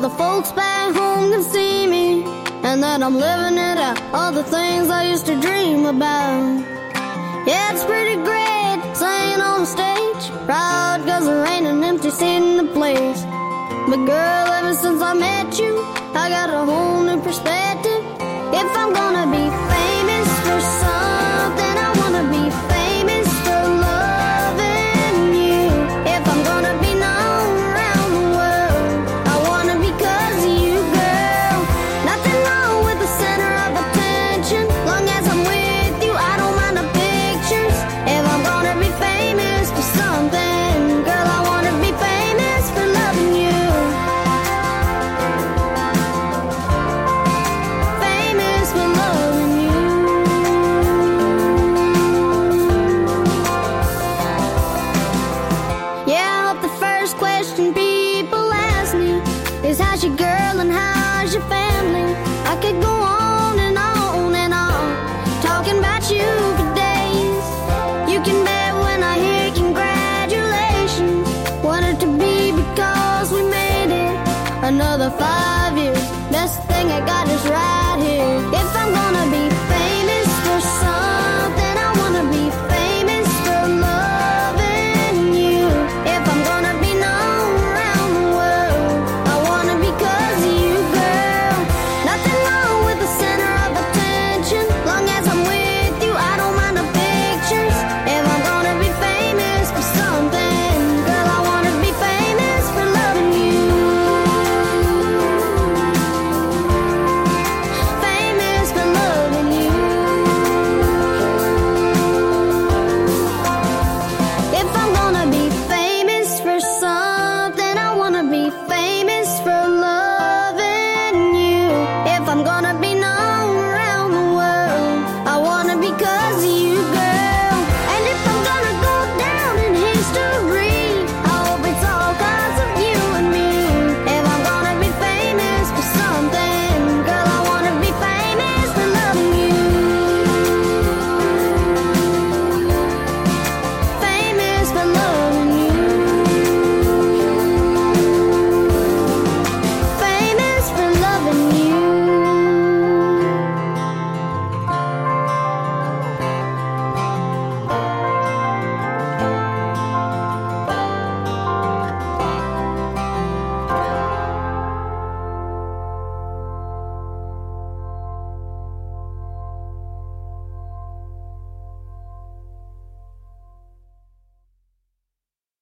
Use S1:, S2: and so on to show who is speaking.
S1: the folks back home can see me, and that I'm living it out, all the things I used to dream about. Yeah, it's pretty great singing on the stage, proud cause there ain't an empty seat in the place. But girl, ever since I met you, I got a whole new perspective. If I'm gonna be famous for something, I wanna be famous for loving you. If I'm gonna be known around the world, I wanna be 'cause of you, girl. Nothing wrong with the center of attention, long as I'm with you, I don't mind the pictures. If I'm gonna be famous for something, girl, I wanna be famous for loving you. Famous for loving you. Yeah, I hope the first question people ask me is how's your girl and how's your family? I could go on and on and on, talking about you for days. You can bet when I hear congratulations, want it to be because we made it another 5